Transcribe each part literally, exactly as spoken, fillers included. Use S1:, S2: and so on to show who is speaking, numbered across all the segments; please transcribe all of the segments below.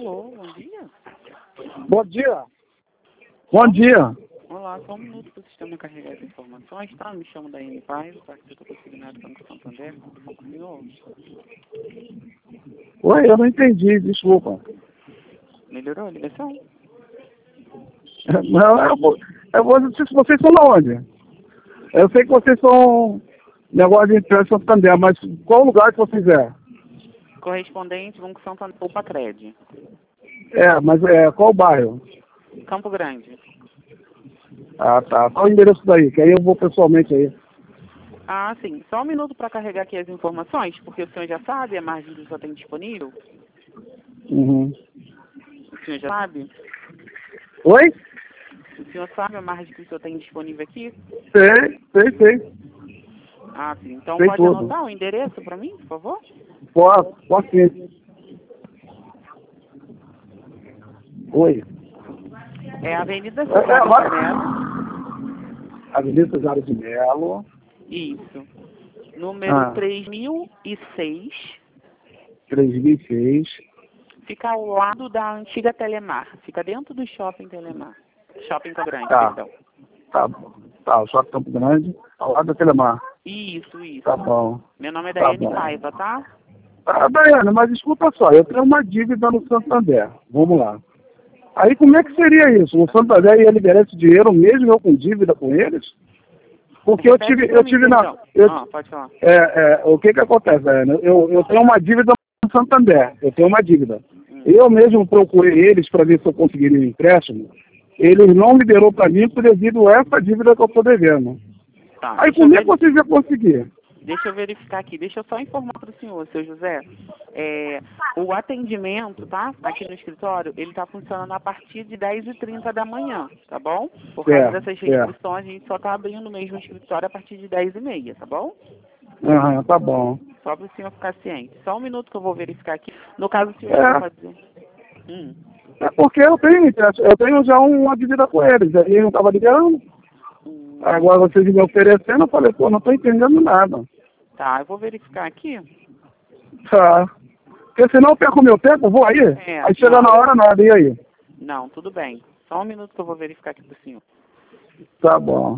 S1: Alô, bom dia.
S2: Bom dia. Bom dia.
S1: Olá, só um minuto para o sistema carregar as informações, tá? Me chamo da N Paz, participo do Consignado Banco Santander, tudo bom com o senhor?
S2: Oi, eu não entendi, desculpa.
S1: Melhorou a ligação?
S2: Não, eu vou, eu vou dizer se vocês são da onde? Eu sei que vocês são negócio de empresa Santander, mas qual lugar que vocês é?
S1: Correspondente, Banco Santander, ou Pacred.
S2: É, mas é, qual bairro?
S1: Campo Grande.
S2: Ah, tá. Qual o endereço daí? Que aí eu vou pessoalmente aí.
S1: Ah, sim. Só um minuto para carregar aqui as informações, porque o senhor já sabe a margem que o senhor tem disponível?
S2: Uhum.
S1: O senhor já sabe?
S2: Oi?
S1: O senhor sabe a margem que o senhor tem disponível aqui?
S2: Sei, sei, sei.
S1: Ah, sim. Então
S2: Sei
S1: pode
S2: tudo.
S1: anotar o endereço para mim, por favor?
S2: Posso, posso sim. Oi.
S1: É a Avenida
S2: É,
S1: Cesário de
S2: agora...
S1: Melo.
S2: Avenida Cesário de Melo.
S1: Isso. Número
S2: Ah.
S1: três mil e seis.
S2: três mil e seis.
S1: Fica ao lado da antiga Telemar. Fica dentro do Shopping Telemar. Shopping Campo Grande,
S2: Tá.
S1: perdão.
S2: Tá, tá, o Shopping Campo Grande, ao lado da Telemar.
S1: Isso, isso.
S2: Tá bom.
S1: Meu nome é
S2: Tá
S1: Daiane
S2: bom.
S1: Paiva, tá?
S2: Ah, Daiane, mas escuta só, eu tenho uma dívida no Santander. Vamos lá. Aí como é que seria isso? O Santander ia liberar esse dinheiro mesmo eu com dívida com eles? Porque eu
S1: Repete
S2: tive,
S1: pra
S2: eu
S1: mim,
S2: tive na.
S1: perdão.
S2: Eu,
S1: Ah, pode falar.
S2: é, é, o que que acontece, Daiane? Eu, eu tenho uma dívida no Santander, eu tenho uma dívida.
S1: Hum.
S2: Eu mesmo procurei eles para ver se eu conseguiria um empréstimo. Eles não liberou para mim devido a essa dívida que eu estou devendo.
S1: Tá,
S2: Aí
S1: deixa eu
S2: como é que
S1: ver-
S2: vocês iam conseguir?
S1: Deixa eu verificar aqui. Deixa eu só informar para o senhor, seu José. É, o atendimento, tá? Aqui no escritório, ele está funcionando a partir de dez e trinta da manhã, tá bom? Por causa
S2: Certo,
S1: dessas
S2: certo.
S1: restrições, a gente só está abrindo mesmo o escritório a partir de dez e meia, tá bom?
S2: Aham, tá bom.
S1: Só para o senhor ficar ciente. Só um minuto que eu vou verificar aqui. No caso, o senhor
S2: É.
S1: chegou a fazer... Hum.
S2: É porque eu tenho, eu tenho já uma dívida com eles, aí eu não estava liberando.
S1: Hum.
S2: Agora vocês me oferecendo, eu falei, pô, não estou entendendo nada.
S1: Tá, eu vou verificar aqui.
S2: Tá. Porque senão eu perco meu tempo, vou aí.
S1: É,
S2: Aí chega
S1: não.
S2: na hora nada, e aí?
S1: Não, tudo bem. Só um minuto que eu vou verificar aqui pro senhor.
S2: Tá bom.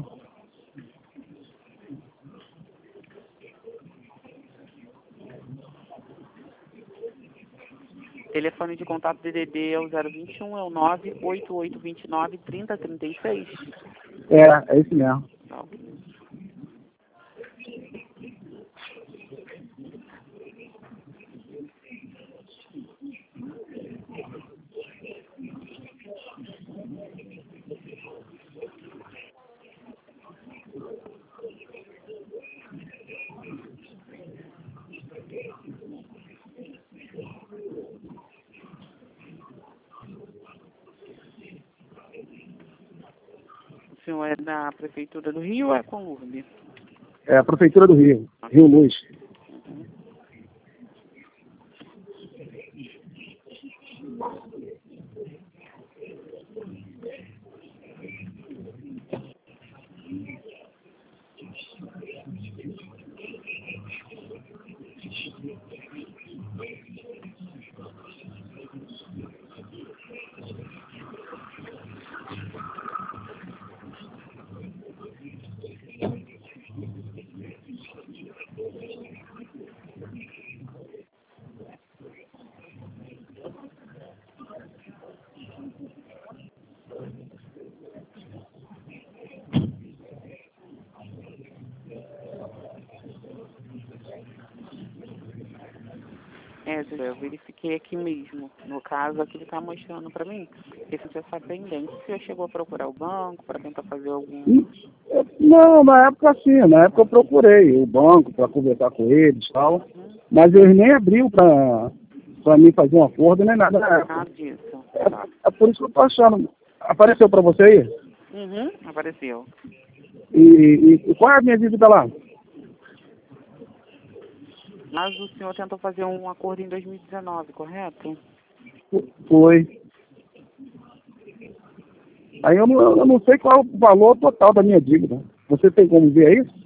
S1: Telefone de contato D D D é o zero vinte e um, é o nove oito oito dois nove, três zero três seis.
S2: É, é isso mesmo.
S1: Tá, ok. O senhor é da Prefeitura do Rio ou é com U R B?
S2: É a Prefeitura do Rio, Rio Luz.
S1: É, Zé, eu verifiquei aqui mesmo. No caso, aqui ele está mostrando para mim que esse essa pendente. O senhor chegou a procurar o banco para tentar fazer algum...
S2: Não, na época sim, na época eu procurei o banco para conversar com eles e tal,
S1: Uhum.
S2: mas eles nem abriu para para mim fazer um acordo nem nada na época.
S1: Nada disso. Tá.
S2: É, é por isso que eu tô achando. Apareceu para você aí?
S1: Uhum, apareceu.
S2: E, e, e qual é a minha dívida lá?
S1: Mas o senhor tentou fazer um acordo em dois mil e dezenove, correto?
S2: Foi. Aí eu não, eu não sei qual é o valor total da minha dívida. Você tem como ver isso?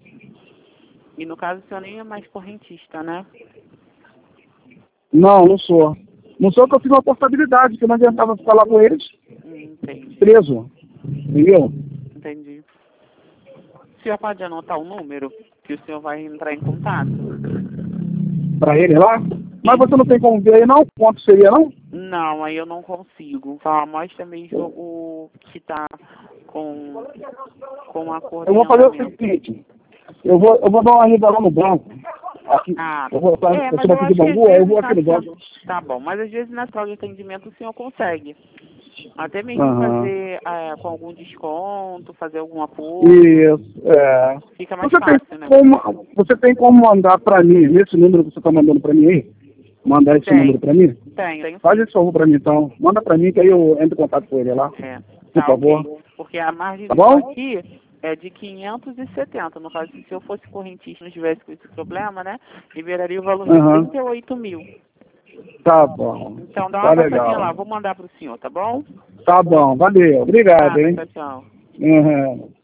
S1: E no caso o senhor nem é mais correntista, né?
S2: Não, não sou. Não sou que eu fiz uma portabilidade, que não adiantava falar com eles
S1: Hum, entendi.
S2: preso. Entendeu?
S1: Entendi. O senhor pode anotar o número que o senhor vai entrar em contato?
S2: Pra ele lá? Mas você não tem como ver aí não? Quanto seria não?
S1: Não, aí eu não consigo. Só mostra mesmo o que tá com, com a cor
S2: Eu vou fazer o seguinte. Eu vou, eu vou dar uma ida lá no banco. Aqui.
S1: Ah,
S2: Eu vou estar
S1: é,
S2: eu
S1: mas
S2: sou
S1: eu
S2: aqui de
S1: acho que às
S2: Bangu, aí eu
S1: vezes
S2: vou
S1: na
S2: aqui no banco.
S1: Tá bom, mas às vezes na sala de atendimento o senhor consegue. Até mesmo
S2: Aham.
S1: fazer é, com algum desconto, fazer algum apoio.
S2: Isso, é.
S1: Fica mais
S2: Você tem
S1: fácil, né?
S2: como, você tem como mandar pra mim, nesse número que você tá mandando pra mim aí? Mandar esse
S1: Tem,
S2: número pra mim?
S1: tem, tem.
S2: Faz esse favor pra mim então. Manda pra mim que aí eu entro em contato com ele lá.
S1: É,
S2: Por
S1: tá
S2: favor.
S1: ok. Porque a margem
S2: Tá
S1: de call
S2: bom?
S1: aqui é de quinhentos e setenta. No caso, se eu fosse correntista e não tivesse com esse problema, né? Liberaria o valor
S2: Aham.
S1: de trinta e oito mil.
S2: Tá bom.
S1: Então dá
S2: Tá
S1: uma passadinha lá,
S2: legal.
S1: vou mandar pro senhor, tá bom?
S2: Tá bom. Valeu. Obrigado,
S1: Nada,
S2: hein?
S1: tchau, tchau.
S2: Uhum.